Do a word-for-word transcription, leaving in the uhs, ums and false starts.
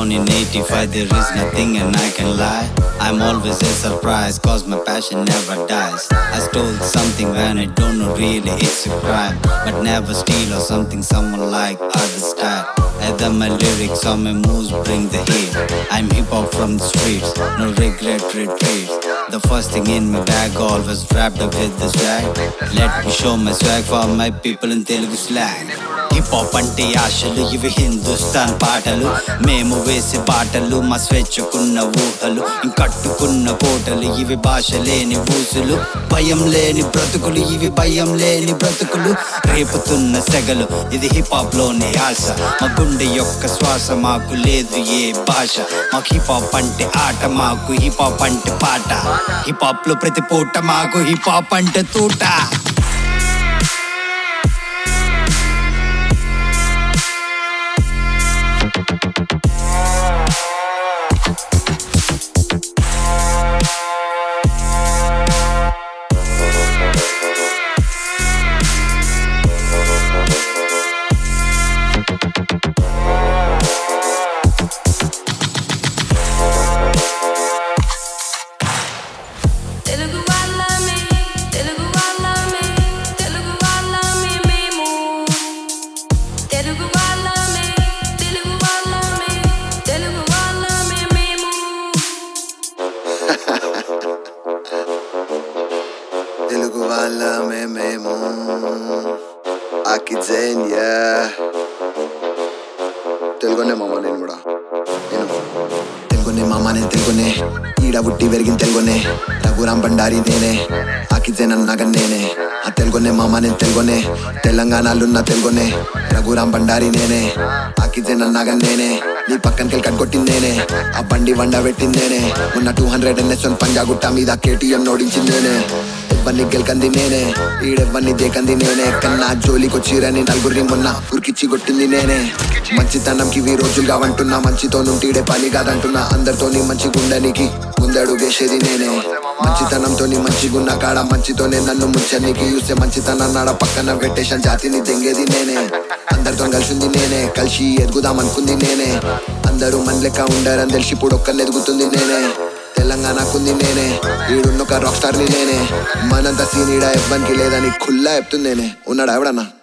born in eighty-five, there is nothing and I can lie. I'm always a surprise, cause my passion never dies. I stole something when I don't know really it's a crime, but never steal or something someone like other style. Either my lyrics or my moves bring the heat. I'm hip-hop from the streets, no regret retreats. The first thing in my bag always wrapped up with the swag. Let me show my swag for my people in Telugu slang. Hip hop అంటే ఆశలు, ఇవి హిందుస్థాన్ పాటలు. మేము వేసే పాటలు మా స్వేచ్ఛకున్న ఊహలు, ఇంకట్టుకున్న కోటలు. ఇవి భాష లేని ఊసులు, భయం లేని బ్రతుకులు. ఇవి భయం లేని బ్రతుకులు, రేపుతున్న సెగలు. ఇది హిప్ హాప్ లోని ఆశ, మా గుండె యొక్క శ్వాస. మాకు లేదు ఏ భాష, మాకు హిప్ హాప్ అంటే ఆట. మాకు హిప్ హాప్ అంటే పాట. హిప్ హాప్ లో ప్రతి పూట మాకు హిప్ హాప్ అంటే తూట. తెలుగు వాళ్ళమే మేము ఆకిజేన్యా. తెలుగునే మామ నేను కూడా, నేను తెలుగునే మామ నేను తెలుగునే. ఈడ పుట్టి పెరిగిన తెలుగునే, రఘురాం బండారి నేనే, ఆకిజేన్ అన్నాగా నేనే. ఆ తెలుగునే మామ నేను తెలుగునే, తెలంగాణలున్న తెలుగునే, రఘురాం బండారి నేనే, ఆకిజేన్ అన్నాగా నేనే. నీ పక్కనకెళ్ళి కట్టుకొట్టింది నేనే, ఆ బండి వండ పెట్టింది నేనే. మొన్న టూ హండ్రెడ్ ఎన్ఎస్ పంజాగుట్ట మీద కేటీఎం నోడించింది నేనే. ఎవ్వరిని గెలకంది నేనే, ఈడెవ్వరిని దేకంది నేనే. కన్నా జోలికొచ్చిరని నలుగురిని మొన్న ఉరికిచ్చి కొట్టింది నేనే. మంచితనంకి ఇవి రోజులుగా అంటున్నా, మంచితో నుంటీడే పని కాదంటున్నా. అందరితోని మంచిగుండనికి ముందడుగేసేది నేనే. మంచితనంతోని మంచిగున్న కాడ మంచితోనే నన్ను ముంచనికి చూస్తే మంచితనం నాడ పక్కన పెట్టేషన్ జాతిని తెంగేది నేనే. అందరితో కలిసింది నేనే, కలిసి ఎదుగుదాం అనుకుంది నేనే. అందరూ మన లెక్క ఉండరని తెలిసి ఇప్పుడు ఒక్కరిని ఎదుగుతుంది నేనే. తెలంగాణకుంది నేనే, ఈడున్న ఒక రాక్ స్టార్ని నేనే. మనంత సీన్ ఈడ ఎవ్వరికి లేదని ఖుల్లా చెప్తుంది నేనే. ఉన్నాడా ఎవడన్నా?